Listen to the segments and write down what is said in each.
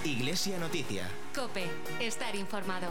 Iglesia Noticia. COPE. Estar informado.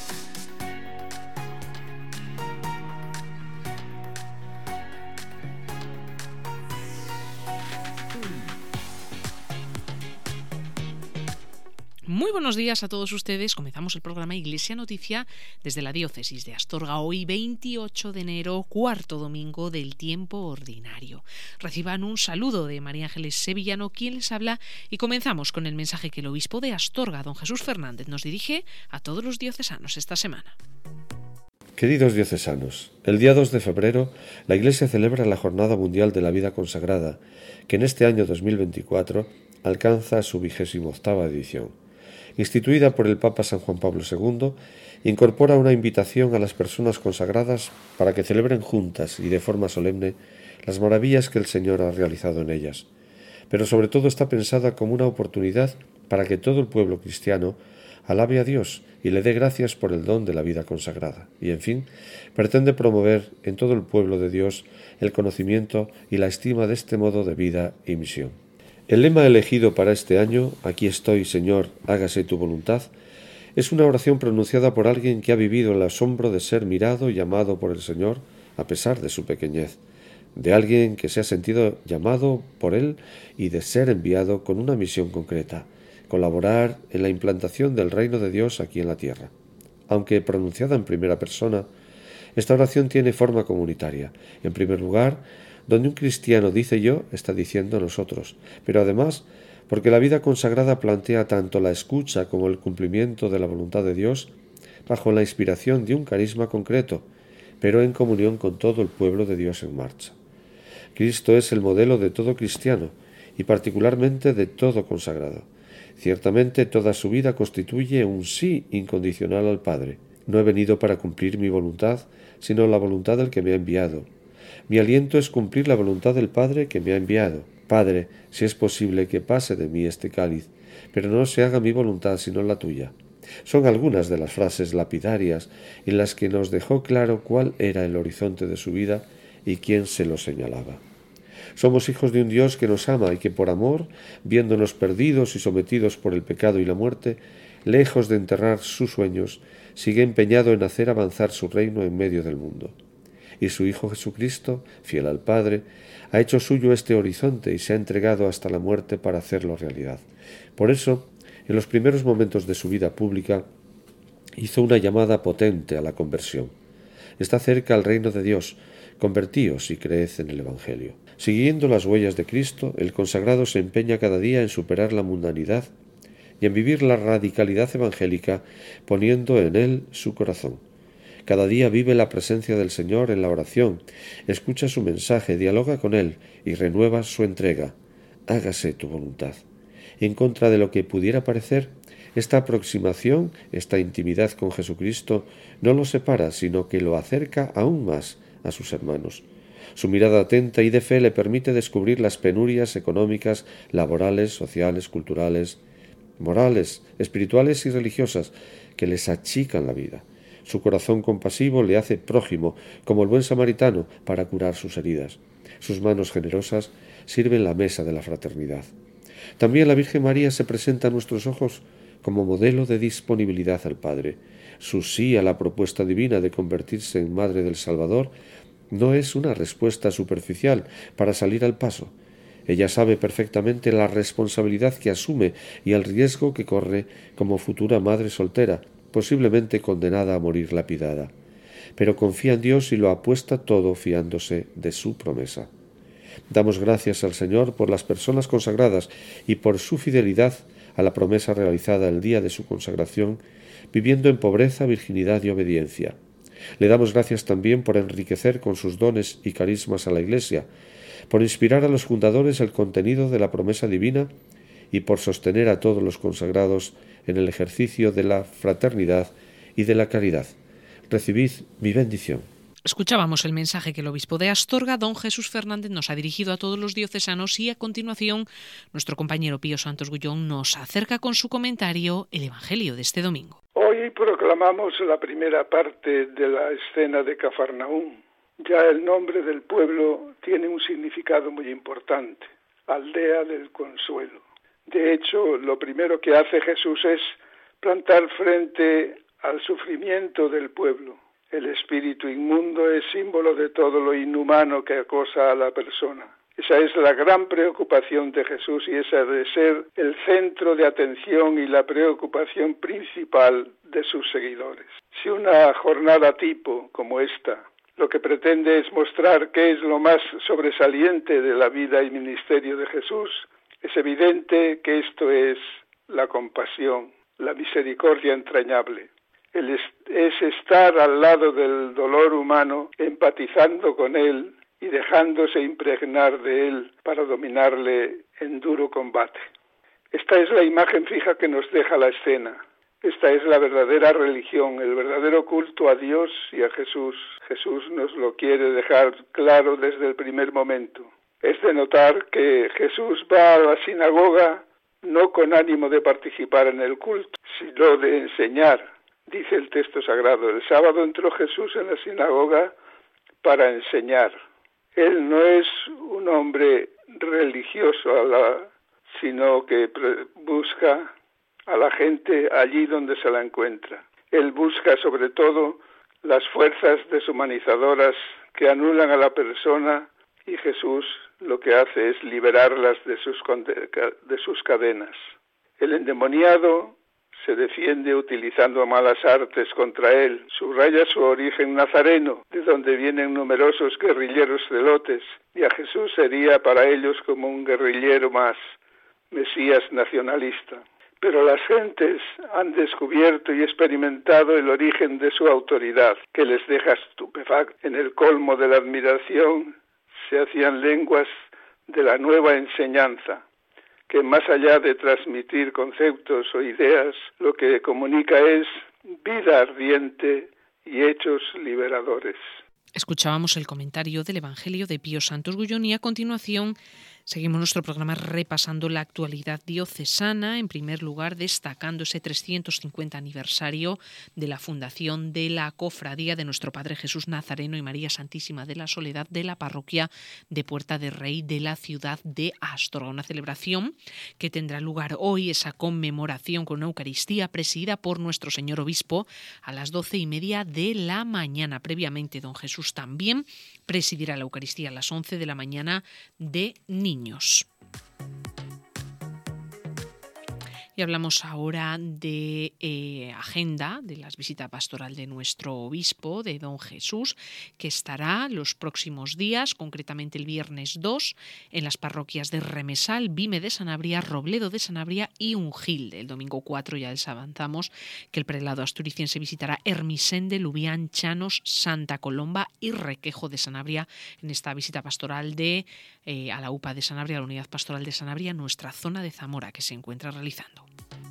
Muy buenos días a todos ustedes. Comenzamos el programa Iglesia Noticia desde la Diócesis de Astorga. Hoy, 28 de enero, cuarto domingo del tiempo ordinario. Reciban un saludo de María Ángeles Sevillano, quien les habla, y comenzamos con el mensaje que el obispo de Astorga, don Jesús Fernández, nos dirige a todos los diocesanos esta semana. Queridos diocesanos, el día 2 de febrero la Iglesia celebra la Jornada Mundial de la Vida Consagrada, que en este año 2024 alcanza su 28ª edición. Instituida por el Papa San Juan Pablo II, incorpora una invitación a las personas consagradas para que celebren juntas y de forma solemne las maravillas que el Señor ha realizado en ellas. Pero sobre todo está pensada como una oportunidad para que todo el pueblo cristiano alabe a Dios y le dé gracias por el don de la vida consagrada. Y, en fin, pretende promover en todo el pueblo de Dios el conocimiento y la estima de este modo de vida y misión. El lema elegido para este año, «Aquí estoy, Señor, hágase tu voluntad», es una oración pronunciada por alguien que ha vivido el asombro de ser mirado y amado por el Señor a pesar de su pequeñez, de alguien que se ha sentido llamado por Él y de ser enviado con una misión concreta, colaborar en la implantación del reino de Dios aquí en la tierra. Aunque pronunciada en primera persona, esta oración tiene forma comunitaria. En primer lugar, donde un cristiano dice yo, está diciendo nosotros, pero además porque la vida consagrada plantea tanto la escucha como el cumplimiento de la voluntad de Dios bajo la inspiración de un carisma concreto, pero en comunión con todo el pueblo de Dios en marcha. Cristo es el modelo de todo cristiano y particularmente de todo consagrado. Ciertamente toda su vida constituye un sí incondicional al Padre. No he venido para cumplir mi voluntad, sino la voluntad del que me ha enviado. Mi aliento es cumplir la voluntad del Padre que me ha enviado. Padre, si es posible que pase de mí este cáliz, pero no se haga mi voluntad sino la tuya. Son algunas de las frases lapidarias en las que nos dejó claro cuál era el horizonte de su vida y quién se lo señalaba. Somos hijos de un Dios que nos ama y que por amor, viéndonos perdidos y sometidos por el pecado y la muerte, lejos de enterrar sus sueños, sigue empeñado en hacer avanzar su reino en medio del mundo. Y su Hijo Jesucristo, fiel al Padre, ha hecho suyo este horizonte y se ha entregado hasta la muerte para hacerlo realidad. Por eso, en los primeros momentos de su vida pública, hizo una llamada potente a la conversión. Está cerca el reino de Dios, convertíos y creed en el Evangelio. Siguiendo las huellas de Cristo, el consagrado se empeña cada día en superar la mundanidad y en vivir la radicalidad evangélica, poniendo en él su corazón. Cada día vive la presencia del Señor en la oración, escucha su mensaje, dialoga con Él y renueva su entrega. Hágase tu voluntad. En contra de lo que pudiera parecer, esta aproximación, esta intimidad con Jesucristo, no lo separa, sino que lo acerca aún más a sus hermanos. Su mirada atenta y de fe le permite descubrir las penurias económicas, laborales, sociales, culturales, morales, espirituales y religiosas que les achican la vida. Su corazón compasivo le hace prójimo, como el buen samaritano, para curar sus heridas. Sus manos generosas sirven la mesa de la fraternidad. También la Virgen María se presenta a nuestros ojos como modelo de disponibilidad al Padre. Su sí a la propuesta divina de convertirse en Madre del Salvador no es una respuesta superficial para salir al paso. Ella sabe perfectamente la responsabilidad que asume y el riesgo que corre como futura madre soltera, posiblemente condenada a morir lapidada, pero confía en Dios y lo apuesta todo fiándose de su promesa. Damos gracias al Señor por las personas consagradas y por su fidelidad a la promesa realizada el día de su consagración, viviendo en pobreza, virginidad y obediencia. Le damos gracias también por enriquecer con sus dones y carismas a la Iglesia, por inspirar a los fundadores el contenido de la promesa divina y por sostener a todos los consagrados en el ejercicio de la fraternidad y de la caridad. Recibid mi bendición. Escuchábamos el mensaje que el obispo de Astorga, don Jesús Fernández, nos ha dirigido a todos los diocesanos y a continuación nuestro compañero Pío Santos Gullón nos acerca con su comentario el Evangelio de este domingo. Hoy proclamamos la primera parte de la escena de Cafarnaúm. Ya el nombre del pueblo tiene un significado muy importante, aldea del consuelo. De hecho, lo primero que hace Jesús es plantar frente al sufrimiento del pueblo. El espíritu inmundo es símbolo de todo lo inhumano que acosa a la persona. Esa es la gran preocupación de Jesús y esa de ser el centro de atención y la preocupación principal de sus seguidores. Si una jornada tipo como esta lo que pretende es mostrar qué es lo más sobresaliente de la vida y ministerio de Jesús, es evidente que esto es la compasión, la misericordia entrañable. Es estar al lado del dolor humano, empatizando con él y dejándose impregnar de él para dominarle en duro combate. Esta es la imagen fija que nos deja la escena. Esta es la verdadera religión, el verdadero culto a Dios y a Jesús. Jesús nos lo quiere dejar claro desde el primer momento. Es de notar que Jesús va a la sinagoga no con ánimo de participar en el culto, sino de enseñar. Dice el texto sagrado, el sábado entró Jesús en la sinagoga para enseñar. Él no es un hombre religioso, sino que busca a la gente allí donde se la encuentra. Él busca sobre todo las fuerzas deshumanizadoras que anulan a la persona y Jesús lo que hace es liberarlas de sus cadenas. El endemoniado se defiende utilizando malas artes contra él, subraya su origen nazareno, de donde vienen numerosos guerrilleros celotes, y a Jesús sería para ellos como un guerrillero más, Mesías nacionalista. Pero las gentes han descubierto y experimentado el origen de su autoridad, que les deja estupefactos. En el colmo de la admiración se hacían lenguas de la nueva enseñanza, que más allá de transmitir conceptos o ideas, lo que comunica es vida ardiente y hechos liberadores. Escuchábamos el comentario del Evangelio de Pío Santos Gullón y a continuación seguimos nuestro programa repasando la actualidad diocesana, en primer lugar destacando ese 350 aniversario de la fundación de la Cofradía de Nuestro Padre Jesús Nazareno y María Santísima de la Soledad de la parroquia de Puerta de Rey de la ciudad de Astorga. Una celebración que tendrá lugar hoy, esa conmemoración con una Eucaristía presidida por nuestro señor obispo a las 12:30 de la mañana. Previamente, don Jesús también presidirá la Eucaristía a las 11 de la mañana de niños. Y hablamos ahora de agenda, de las visitas pastoral de nuestro obispo, de don Jesús, que estará los próximos días, concretamente el viernes 2, en las parroquias de Remesal, Vime de Sanabria, Robledo de Sanabria y Ungilde. El domingo 4 ya les avanzamos que el prelado asturiciense visitará Hermisende, Lubián, Chanos, Santa Colomba y Requejo de Sanabria en esta visita pastoral de a la UPA de Sanabria, a la Unidad Pastoral de Sanabria, nuestra zona de Zamora, que se encuentra realizando.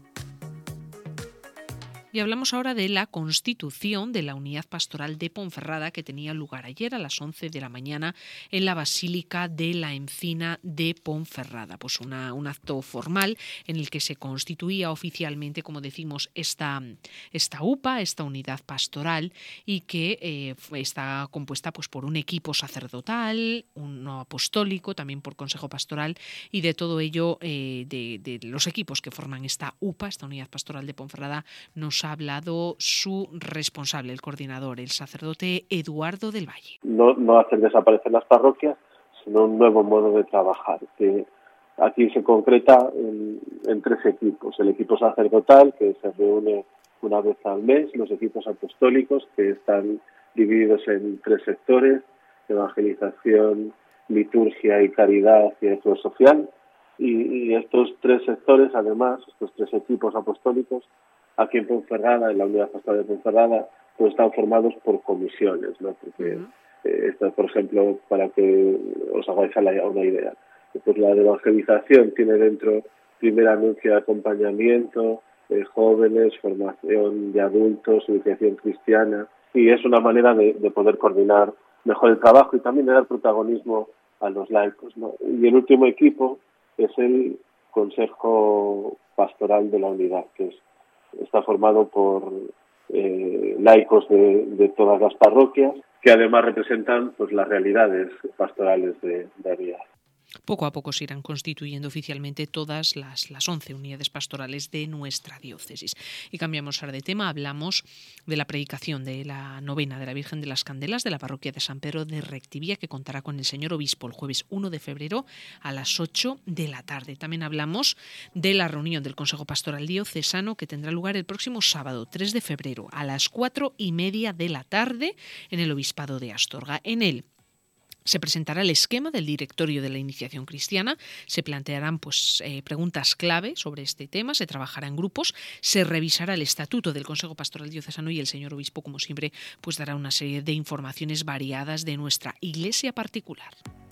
Y hablamos ahora de la constitución de la Unidad Pastoral de Ponferrada, que tenía lugar ayer a las 11 de la mañana en la Basílica de la Encina de Ponferrada. Pues un acto formal en el que se constituía oficialmente, como decimos, esta UPA, esta Unidad Pastoral, y que está compuesta pues por un equipo sacerdotal, uno apostólico, también por Consejo Pastoral, y de todo ello, de los equipos que forman esta UPA, esta Unidad Pastoral de Ponferrada, nos ha hablado su responsable, el coordinador, el sacerdote Eduardo del Valle. No hacer desaparecer las parroquias, sino un nuevo modo de trabajar, que aquí se concreta en 3 equipos. El equipo sacerdotal, que se reúne una vez al mes, los equipos apostólicos, que están divididos en 3 sectores: evangelización, liturgia y caridad y acción social. Y estos 3 sectores, además, estos 3 equipos apostólicos, aquí en Ponferrada, en la Unidad Pastoral de Ponferrada, pues están formados por comisiones, ¿no? Porque esta, por ejemplo, para que os hagáis una idea, pues la de evangelización tiene dentro primer anuncio de acompañamiento, jóvenes, formación de adultos, iniciación cristiana, y es una manera de poder coordinar mejor el trabajo y también de dar protagonismo a los laicos, ¿no? Y el último equipo es el Consejo Pastoral de la Unidad, que está formado por laicos de todas las parroquias, que además representan pues las realidades pastorales de Arias. Poco a poco se irán constituyendo oficialmente todas las 11 unidades pastorales de nuestra diócesis. Y cambiamos ahora de tema, hablamos de la predicación de la novena de la Virgen de las Candelas de la parroquia de San Pedro de Rectivía, que contará con el señor obispo el jueves 1 de febrero a las 8 de la tarde. También hablamos de la reunión del Consejo Pastoral Diocesano, que tendrá lugar el próximo sábado 3 de febrero a las 4:30 de la tarde en el Obispado de Astorga. En él se presentará el esquema del directorio de la iniciación cristiana, se plantearán preguntas clave sobre este tema, se trabajará en grupos, se revisará el estatuto del Consejo Pastoral Diocesano y el señor obispo, como siempre, dará una serie de informaciones variadas de nuestra iglesia particular.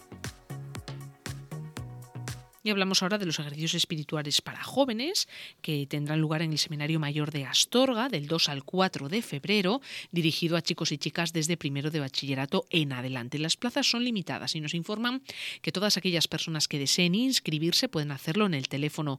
Y hablamos ahora de los ejercicios espirituales para jóvenes que tendrán lugar en el Seminario Mayor de Astorga del 2 al 4 de febrero, dirigido a chicos y chicas desde primero de bachillerato en adelante. Las plazas son limitadas y nos informan que todas aquellas personas que deseen inscribirse pueden hacerlo en el teléfono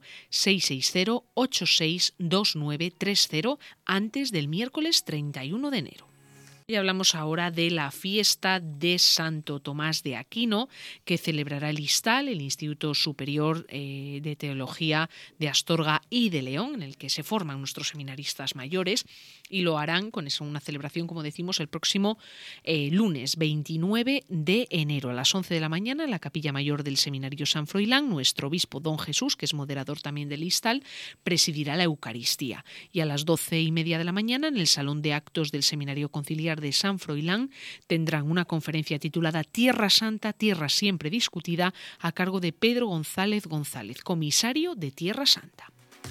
660-862930 antes del miércoles 31 de enero. Y hablamos ahora de la fiesta de Santo Tomás de Aquino, que celebrará el ISTAL, el Instituto Superior de Teología de Astorga y de León, en el que se forman nuestros seminaristas mayores, y lo harán con una celebración, como decimos, el próximo lunes 29 de enero a las 11 de la mañana en la Capilla Mayor del Seminario San Froilán. Nuestro obispo don Jesús, que es moderador también del ISTAL, presidirá la Eucaristía. Y a las 12:30 de la mañana en el Salón de Actos del Seminario Conciliar de San Froilán tendrán una conferencia titulada Tierra Santa, Tierra Siempre Discutida, a cargo de Pedro González González, comisario de Tierra Santa.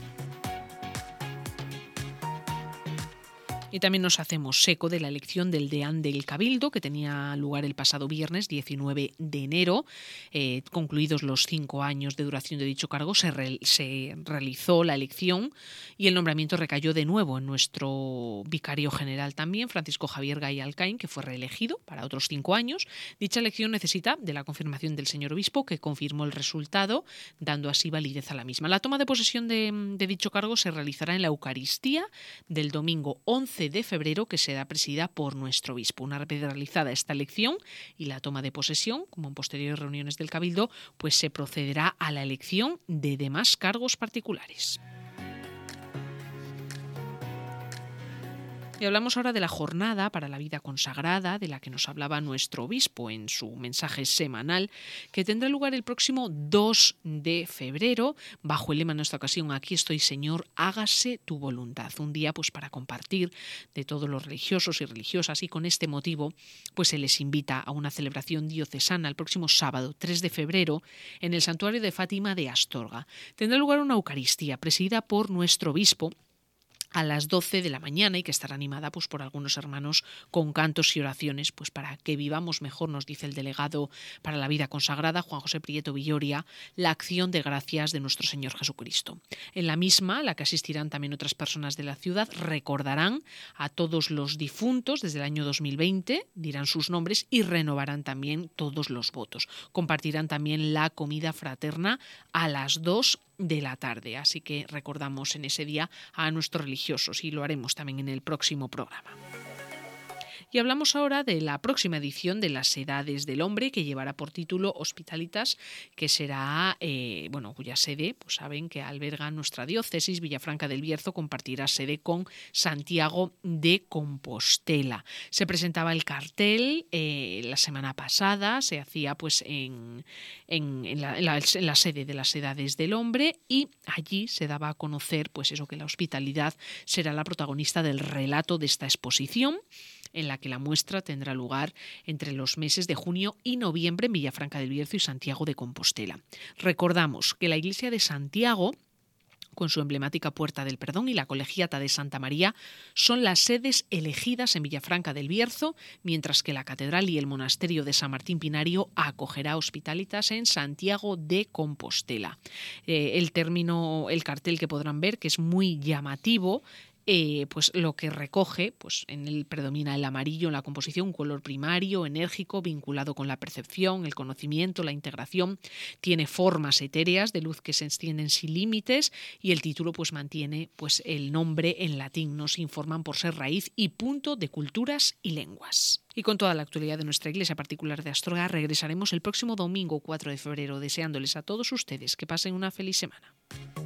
Y también nos hacemos eco de la elección del deán del Cabildo, que tenía lugar el pasado viernes 19 de enero. Concluidos los 5 años de duración de dicho cargo, se realizó la elección y el nombramiento recayó de nuevo en nuestro vicario general también, Francisco Javier Gay Alcaín, que fue reelegido para otros 5 años. Dicha elección necesita de la confirmación del señor obispo, que confirmó el resultado, dando así validez a la misma. La toma de posesión de dicho cargo se realizará en la Eucaristía del domingo 11 de febrero, que será presidida por nuestro obispo. Una vez realizada esta elección y la toma de posesión, como en posteriores reuniones del Cabildo, se procederá a la elección de demás cargos particulares. Y hablamos ahora de la jornada para la vida consagrada, de la que nos hablaba nuestro obispo en su mensaje semanal, que tendrá lugar el próximo 2 de febrero, bajo el lema en esta ocasión, Aquí estoy, Señor, hágase tu voluntad. Un día para compartir de todos los religiosos y religiosas, y con este motivo se les invita a una celebración diocesana el próximo sábado 3 de febrero en el Santuario de Fátima de Astorga. Tendrá lugar una Eucaristía presidida por nuestro obispo a las 12 de la mañana y que estará animada por algunos hermanos con cantos y oraciones para que vivamos mejor, nos dice el delegado para la vida consagrada, Juan José Prieto Villoria, la acción de gracias de nuestro Señor Jesucristo. En la misma, a la que asistirán también otras personas de la ciudad, recordarán a todos los difuntos desde el año 2020, dirán sus nombres y renovarán también todos los votos. Compartirán también la comida fraterna a las 2 de la tarde, así que recordamos en ese día a nuestros religiosos y lo haremos también en el próximo programa. Y hablamos ahora de la próxima edición de las Edades del Hombre, que llevará por título Hospitalitas, que será, cuya sede, saben que alberga nuestra diócesis. Villafranca del Bierzo compartirá sede con Santiago de Compostela. Se presentaba el cartel la semana pasada, se hacía en la sede de las Edades del Hombre, y allí se daba a conocer que la hospitalidad será la protagonista del relato de esta exposición, en la que la muestra tendrá lugar entre los meses de junio y noviembre en Villafranca del Bierzo y Santiago de Compostela. Recordamos que la iglesia de Santiago, con su emblemática Puerta del Perdón, y la Colegiata de Santa María son las sedes elegidas en Villafranca del Bierzo, mientras que la Catedral y el Monasterio de San Martín Pinario acogerá Hospitalitas en Santiago de Compostela. El cartel que podrán ver, que es muy llamativo, pues lo que recoge, pues en él predomina el amarillo en la composición, un color primario, enérgico, vinculado con la percepción, el conocimiento, la integración. Tiene formas etéreas de luz que se extienden sin límites y el título pues mantiene pues el nombre en latín. Nos informan por ser raíz y punto de culturas y lenguas. Y con toda la actualidad de nuestra Iglesia particular de Astorga regresaremos el próximo domingo 4 de febrero, deseándoles a todos ustedes que pasen una feliz semana.